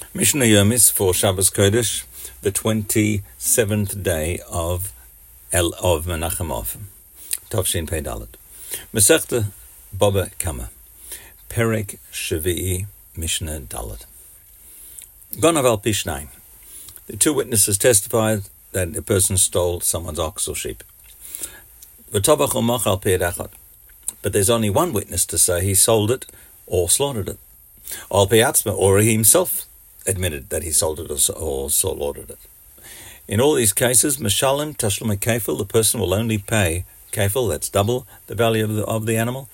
Mishnah Yomis for Shabbos Kodesh, the 27th day of Menachem Av, Tavshin Pei Dalet. Masechta Baba Kama, Perek Shvi'i Mishnah Dalet. Gonav al Pishnai. The two witnesses testified that a person stole someone's ox or sheep. V'tovach umach al pi echad. But there's only one witness to say he sold it or slaughtered it. Al pi atzma, or he himself admitted that he sold it or slaughtered it. In all these cases, Mashalim Tashlum Kefil, the person will only pay Kefil, that's double the value of the animal,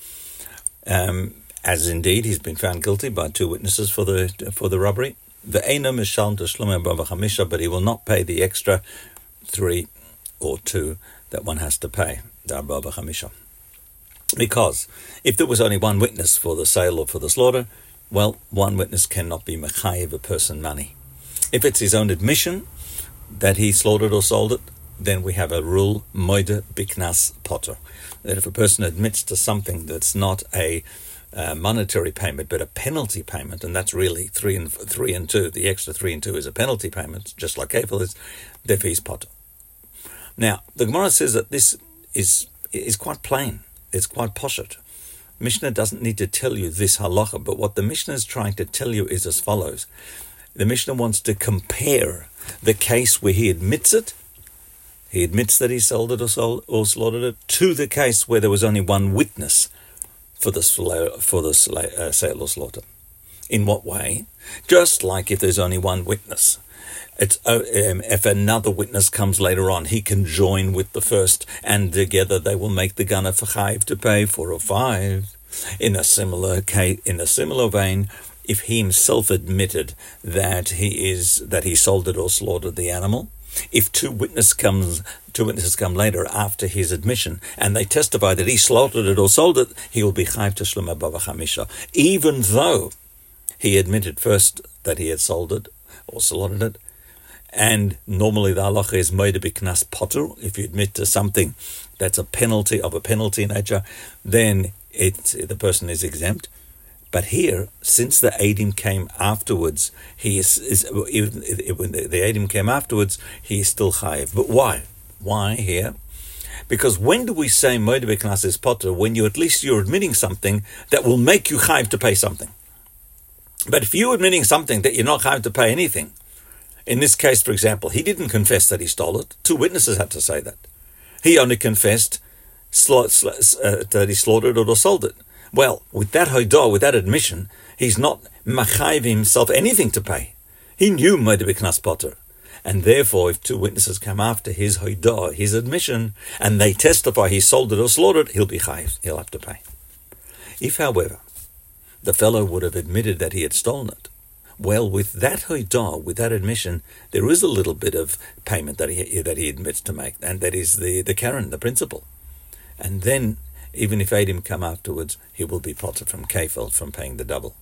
as indeed he's been found guilty by two witnesses for the robbery. The Eina Mashalim Tashlum Bava Chamisha, but he will not pay the extra 3 or 2 that one has to pay, the Bava Chamisha. Because if there was only one witness for the sale or for the slaughter, well, one witness cannot be mechayev a person money. If it's his own admission that he slaughtered or sold it, then we have a rule, moide biknas potter, that if a person admits to something that's not a monetary payment but a penalty payment, and that's really 3 and 2, the extra 3 and 2 is a penalty payment, just like kefil is, therefore he's potter. Now, the Gemara says that this is quite plain, it's quite poshet. Mishnah doesn't need to tell you this halacha, but what the Mishnah is trying to tell you is as follows. The Mishnah wants to compare the case where he admits it, he admits that he sold it or slaughtered it, to the case where there was only one witness for the sale or slaughter. In what way? Just like if there's only one witness. If another witness comes later on, he can join with the first, and together they will make the gunner for chayiv to pay 4 or 5. In a similar vein, if he himself admitted that he sold it or slaughtered the animal, if two witnesses come later after his admission, and they testify that he slaughtered it or sold it, he will be chayiv tashlum bava chamisha, even though he admitted first that he had sold it or slaughtered it. And normally the halacha is moide biknas potter. If you admit to something that's a penalty nature, then the person is exempt. But here, since the Eidim came afterwards, he is still chayiv. But why? Why here? Because when do we say moide biknas is potter? When you're admitting something that will make you chayiv to pay something. But if you're admitting something that you're not chayiv to pay anything, in this case, for example, he didn't confess that he stole it. 2 witnesses had to say that. He only confessed that he slaughtered it or sold it. Well, with that hodah, with that admission, he's not machayiv himself anything to pay. He knew moide biknas potter. And therefore, if 2 witnesses come after his hodah, his admission, and they testify he sold it or slaughtered, he'll be chayiv. He'll have to pay. If, however, the fellow would have admitted that he had stolen it, well, with that hodah, with that admission, there is a little bit of payment that he admits to make, and that is the keren, the principal. And then, even if Eidim come afterwards, he will be potter from kefil, from paying the double.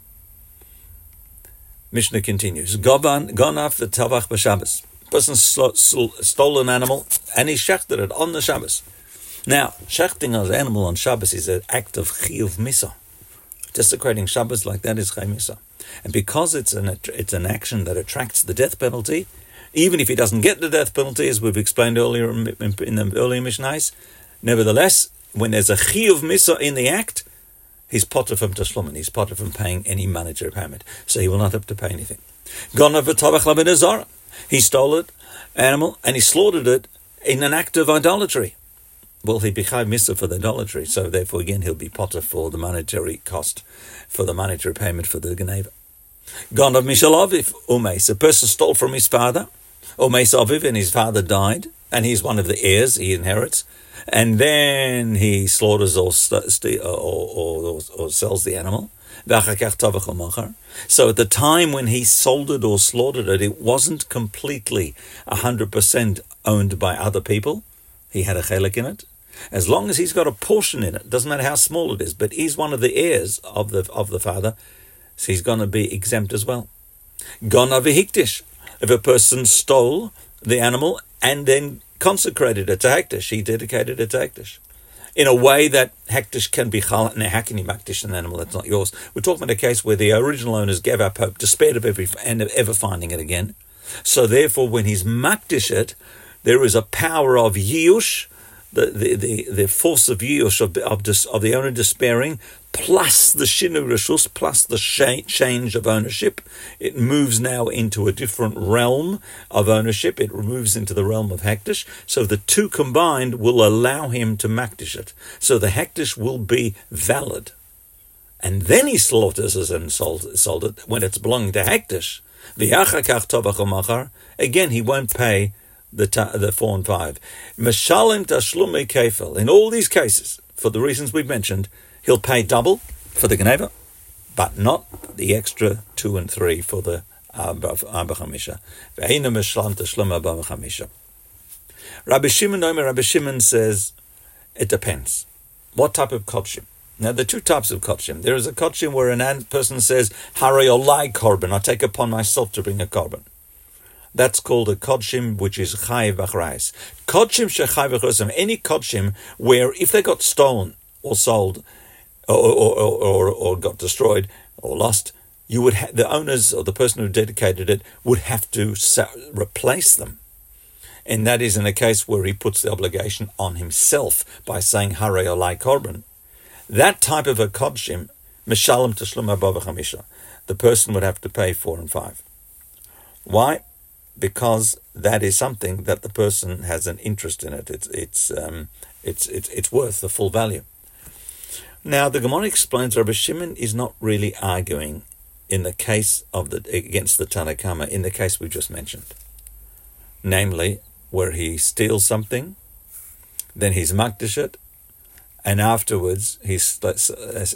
Mishnah continues. Gonav the tavach b'Shabbos. Person stole an animal and he shechted it on the Shabbos. Now, shechting an animal on Shabbos is an act of chiyuv misa. Desecrating Shabbos like that is chay misa. And because it's an action that attracts the death penalty, even if he doesn't get the death penalty, as we've explained earlier in the earlier Mishnahs, nevertheless, when there's a chiyuv misa in the act, he's potter from tashlumin, he's potter from paying any monetary payment, so he will not have to pay anything. Gonav v'tavach l'bnei zara. He stole it, animal, and he slaughtered it in an act of idolatry. Well, he'd be chayiv misa for the idolatry, so therefore again he'll be potter for the monetary cost, for the monetary payment for the geneva. Gonav mishal aviv umeis. A person stole from his father, umeis aviv, and his father died, and he's one of the heirs, he inherits, and then he slaughters or sells the animal. So at the time when he sold it or slaughtered it, it wasn't completely 100% owned by other people. He had a chelik in it. As long as he's got a portion in it, doesn't matter how small it is, but he's one of the heirs of the father, so he's going to be exempt as well. Gonav v'hikdish. If a person stole the animal and then consecrated it to hekdesh, he dedicated it to hekdesh. in a way that hektish can be chalak. Now, how can you makdish an animal that's not yours? We're talking about a case where the original owners gave up hope, despaired of ever finding it again. So therefore, when he's makdish it, there is a power of yiush, the force of yiush of the owner despairing, plus the shinu reshus, plus the change of ownership. It moves now into a different realm of ownership. It moves into the realm of hektish. So the two combined will allow him to makdish it. So the hektish will be valid. And then he slaughters it and sold it when it's belonging to hektish. Again, he won't pay the 4 and 5. Meshalim tashlumei kefel. In all these cases, for the reasons we've mentioned, he'll pay double for the geneva, but not the extra 2 and 3 for the Arba Chamisha. Ve'eina meshalim tashlum Arba Chamisha. Rabbi Shimon says, it depends. What type of kodshim? Now, there are two types of kodshim. There is a kodshim where a person says, Harei olai korban, I take upon myself to bring a korban. That's called a kodshim, which is chayiv b'chrais. Kodshim shechayiv b'chrais, any kodshim where if they got stolen or sold or got destroyed or lost, you would the owners or the person who dedicated it would have to replace them. And that is in a case where he puts the obligation on himself by saying Harei olai korban. That type of a kodshim, meshalim tashlum Arba Chamisha, the person would have to pay 4 and 5. Why? Because that is something that the person has an interest in it. It's worth the full value. Now, the Gemara explains Rabbi Shimon is not really arguing in the case of against the Tanna Kama in the case we just mentioned, namely where he steals something, then he's makdish it, and afterwards he sells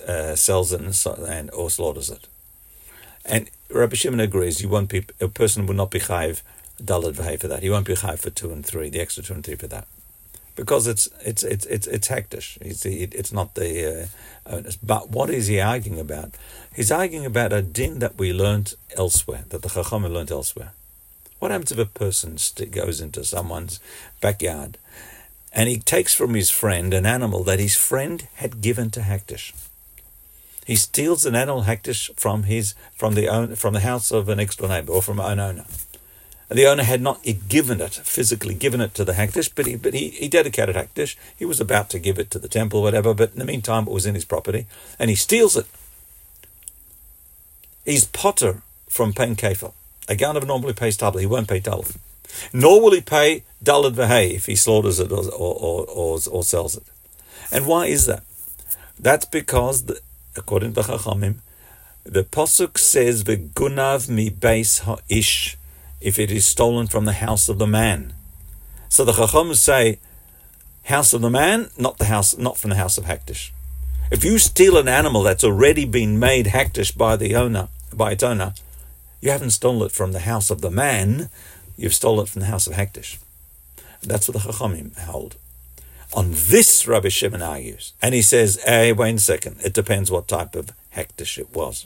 it and or slaughters it. And Rabbi Shimon agrees. A person will not be chayiv dalad v'hei for that. He won't be chayiv for 2 and 3, the extra 2 and 3 for that, because it's hektish. It's not the onus. But what is he arguing about? He's arguing about a din that we learnt elsewhere, that the Chachamim learnt elsewhere. What happens if a person goes into someone's backyard and he takes from his friend an animal that his friend had given to hektish? He steals an animal hektish from the house of an next door neighbor or from an owner. And the owner had not physically given it to the hektish, but he dedicated hektish. He was about to give it to the temple or whatever, but in the meantime it was in his property, and he steals it. He's potter from paying kefil. A ganav normally pays double. He won't pay double. Nor will he pay dalad v'hei if he slaughters it or sells it. And why is that? That's because according to the Chachamim, the Pasuk says, "V'gunav mi beis ha'ish," if it is stolen from the house of the man. So the Chachamim say, house of the man, not from the house of hektish. If you steal an animal that's already been made hektish by its owner, you haven't stolen it from the house of the man, you've stolen it from the house of hektish. That's what the Chachamim hold. On this, Rabbi Shimon argues, and he says, hey, wait a second, it depends what type of hektish it was.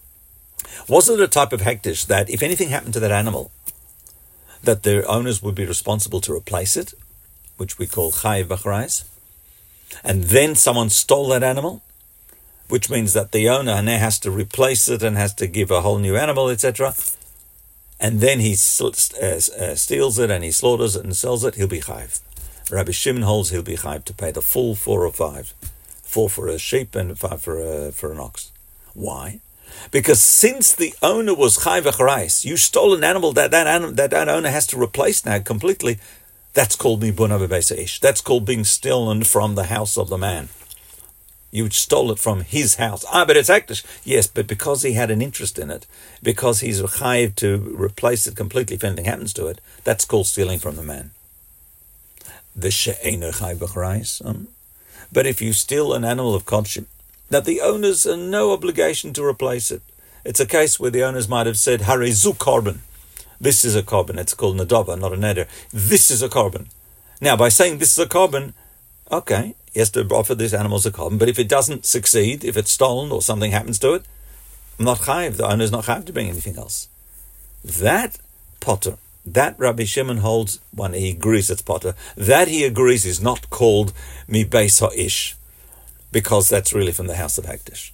Was it a type of hektish that if anything happened to that animal, that their owners would be responsible to replace it, which we call chayiv b'chrais, and then someone stole that animal, which means that the owner now has to replace it and has to give a whole new animal, etc., and then he steals it and he slaughters it and sells it, he'll be chayiv. Rabbi Shimon holds he'll be chayiv to pay the full 4 or 5. 4 for a sheep and 5 for an ox. Why? Because since the owner was chayiv b'chrais, you stole an animal that owner has to replace now completely. That's called mibuna b'beis ha'ish. That's called being stolen from the house of the man. You stole it from his house. But it's hektish. Yes, but because he had an interest in it, because he's chayiv to replace it completely if anything happens to it, that's called stealing from the man. The she'eino chayiv b'chrais. But if you steal an animal of kodshim, that the owners are no obligation to replace it. It's a case where the owners might have said, Harei zu korban. This is a korban. It's called nadava, not a neder. This is a korban. Now, by saying this is a korban, okay, he has to offer this animal as a korban. But if it doesn't succeed, if it's stolen or something happens to it, I'm not chayiv. The owner's not chayiv to bring anything else. That potter, that Rabbi Shimon holds, when he agrees it's potter, that he agrees is not called mi beis ha'ish, because that's really from the house of Hekdesh.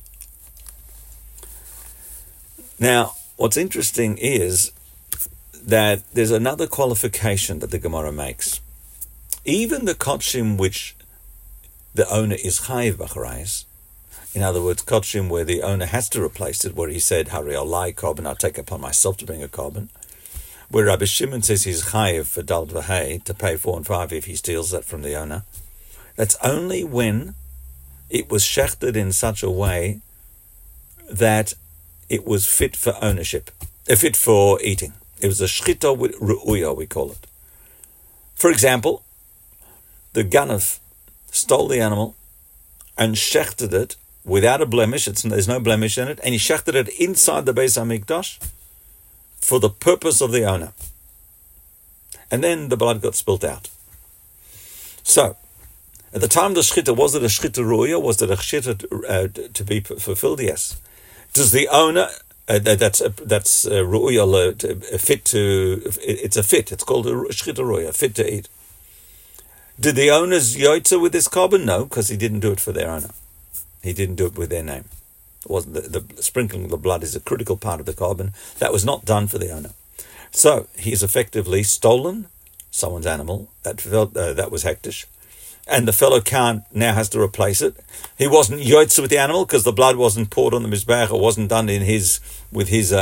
Now, what's interesting is that there's another qualification that the Gemara makes. Even the kodshim which the owner is chayiv b'charayis, in other words, kodshim where the owner has to replace it, where he said, Hari alai korban, I'll take upon myself to bring a korban, where Rabbi Shimon says he's chayiv for dal v'hei, to pay 4 and 5 if he steals that from the owner. That's only when it was shechted in such a way that it was fit for ownership, fit for eating. It was a shchita with ru'uya, we call it. For example, the ganav stole the animal and shechted it without a blemish, there's no blemish in it, and he shechted it inside the Beis HaMikdash for the purpose of the owner. And then the blood got spilt out. So, at the time of the shchita, was it a shchita ru'uya? Was it a shchita to be fulfilled? Yes. Does the owner, that's ru'uya, fit to, it's a fit, it's called a shchita ru'uya, fit to eat. Did the owners yotza with this korban? No, because he didn't do it for their owner. He didn't do it with their name. It wasn't the sprinkling of the blood is a critical part of the korban. That was not done for the owner. So he's effectively stolen someone's animal that was hektish, and the fellow now has to replace it. He wasn't yotza with the animal because the blood wasn't poured on the mizbeach, or wasn't done with his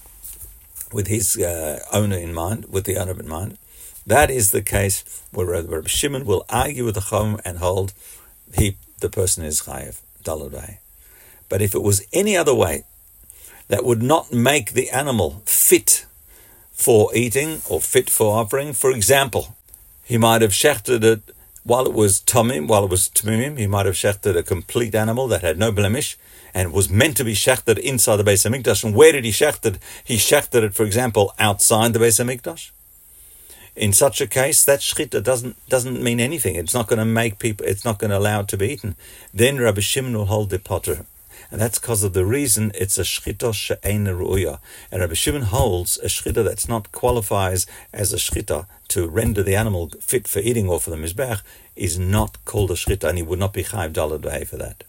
owner in mind, with the owner in mind. That is the case where Rabbi Shimon will argue with the Chacham and hold the person is chayiv daled v'hei. But if it was any other way that would not make the animal fit for eating or fit for offering, for example, he might have shechted it while it was tamimim, he might have shechted a complete animal that had no blemish and was meant to be shechted inside the Beis HaMikdash. And where did he shecht it? He shechted it, for example, outside the Beis HaMikdash. In such a case, that shchita doesn't mean anything. It's not going to make people. It's not going to allow it to be eaten. Then Rabbi Shimon will hold the potter, and that's because of the reason it's a shchita she'eina ru'uya. And Rabbi Shimon holds a shchita that's not qualifies as a shchita to render the animal fit for eating or for the mizbeach is not called a shchita, and he would not be chayiv daled v'hei for that.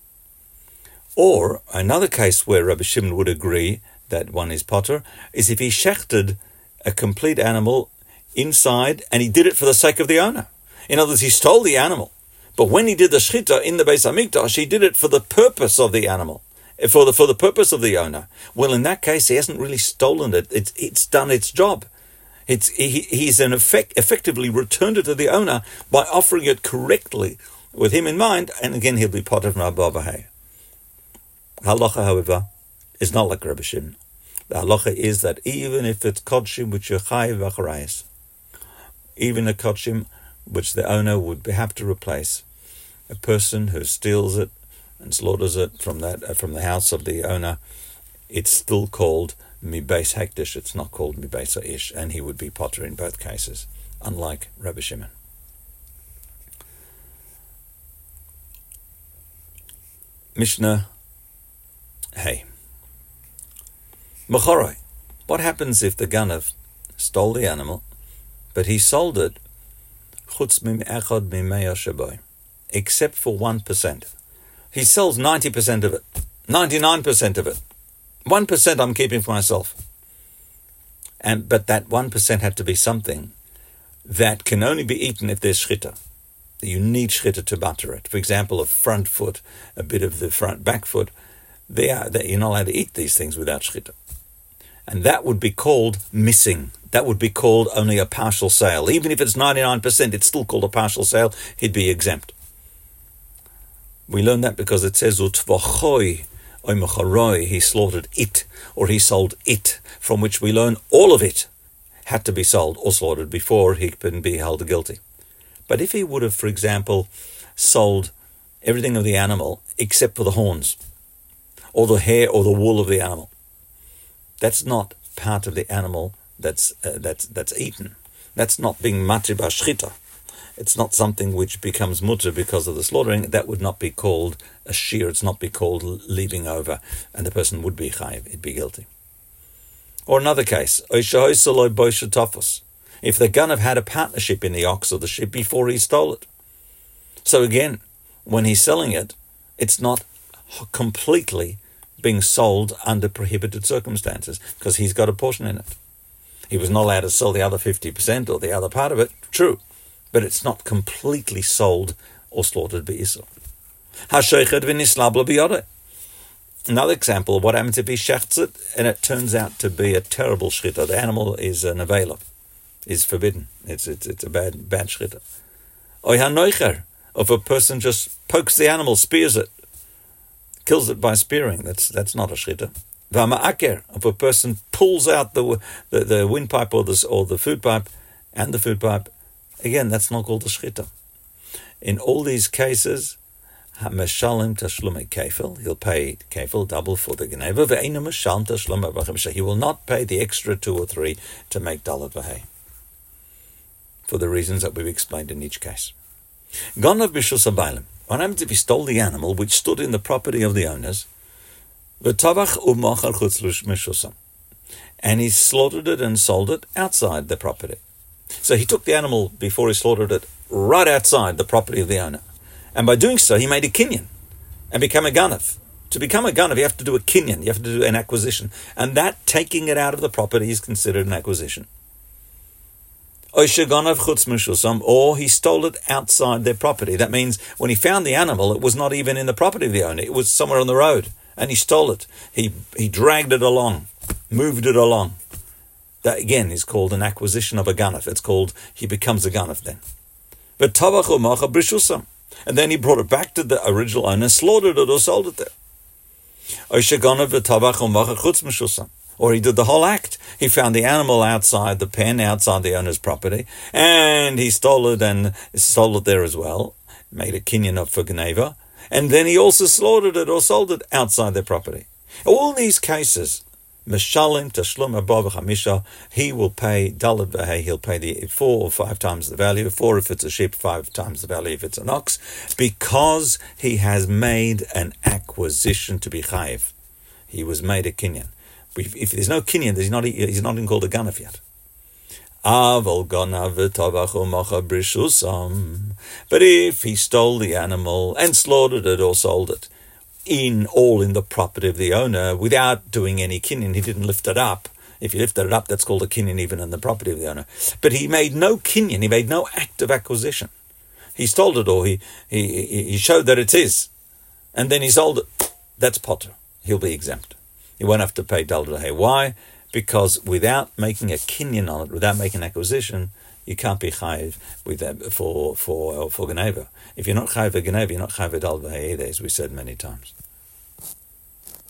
Or another case where Rabbi Shimon would agree that one is potter is if he shechted a complete animal inside, and he did it for the sake of the owner. In other words, he stole the animal, but when he did the shchita in the Beis HaMikdash, he did it for the purpose of the animal, for the purpose of the owner. Well, in that case, he hasn't really stolen it. It's done its job. He's effectively returned it to the owner by offering it correctly with him in mind, and again, he'll be potter from Abba Bahai. Halacha, however, is not like Rabbi Shimon. The halacha is that even if it's kodshim which are chayiv b'charayis, even a kodshim which the owner would have to replace, a person who steals it and slaughters it from the house of the owner, it's still called mi beis hekdesh. It's not called mi beis ha'ish, and he would be potter in both cases, unlike Rabbi Shimon. Mishnah Hey. Mechoroi. What happens if the ganav stole the animal, but he sold it chutz mim echad mimei shaboy, except for 1%? He sells 90% of it, 99% of it. 1% I'm keeping for myself. But that 1% had to be something that can only be eaten if there's shchita. You need shchita to butter it. For example, a front foot, a bit of the front back foot, you're not allowed to eat these things without shchita. And that would be called missing. That would be called only a partial sale. Even if it's 99%, it's still called a partial sale. He'd be exempt. We learn that because it says, Utvachoi oimacharoi, he slaughtered it, or he sold it, from which we learn all of it had to be sold or slaughtered before he can be held guilty. But if he would have, for example, sold everything of the animal except for the horns, or the hair or the wool of the animal, that's not part of the animal that's eaten. That's not being matri b'shchita. It's not something which becomes mutter because of the slaughtering. That would not be called a shear. It's not be called leaving over, and the person would be chayiv. He'd be guilty. Or another case, if the ganav had a partnership in the ox or the sheep before he stole it. So again, when he's selling it, it's not completely being sold under prohibited circumstances because he's got a portion in it. He was not allowed to sell the other 50% or the other part of it, true, but it's not completely sold or slaughtered b'isur. Another example of what happens if he shechts it and it turns out to be a terrible shchita. The animal is a nevela, is forbidden. It's a bad shchita. Or hanoicher, if a person just pokes the animal, spears it, kills it by spearing, that's not a shchita. V'ama'aker, if a person pulls out the windpipe or the food pipe and the food pipe, again, that's not called a shchita. In all these cases, Meshalim tashlumei kefil, he'll pay kefil double for the geneva. Ve'einu meshalim tashlumei b'chamisha, he will not pay the extra 2 or 3 to make dalet v'hei, for the reasons that we've explained in each case. Gonav b'shus habaylim. What happens if he stole the animal which stood in the property of the owners? V'tavach u'machar chutz mishusam, and he slaughtered it and sold it outside the property. So he took the animal before he slaughtered it right outside the property of the owner. And by doing so, he made a kinyan and became a ganav. To become a ganav, you have to do a kinyan, you have to do an acquisition. And that, taking it out of the property, is considered an acquisition. Or he stole it outside their property. That means when he found the animal, it was not even in the property of the owner. It was somewhere on the road. And he stole it. He dragged it along, moved it along. That, again, is called an acquisition of a ganav. It's called, he becomes a ganav then. And then he brought it back to the original owner, slaughtered it or sold it there. Or he did the whole act. He found the animal outside the pen, outside the owner's property, and he stole it and sold it there as well, made a kinyan of for geneva, and then he also slaughtered it or sold it outside their property. All these cases, Meshalim tashlum above chamisha, he will pay dalet v'hei, he'll pay the 4 or 5 times the value, 4 if it's a sheep, 5 times the value if it's an ox, because he has made an acquisition to be chayiv. He was made a kinyan. If there's no kinyan, he's not even called a ganav yet. But if he stole the animal and slaughtered it or sold it, in the property of the owner, without doing any kinyan, he didn't lift it up. If he lifted it up, that's called a kinyan even in the property of the owner. But he made no kinyan, he made no act of acquisition. He stole it or he showed that it's his, and then he sold it. That's potter. He'll be exempt. He won't have to pay dalet v'hei. Why? Because without making a kinyan on it, without making an acquisition, you can't be chayiv with that for geneva. If you're not chayiv a geneva, you're not chayiv a dalet v'hei either, as we said many times.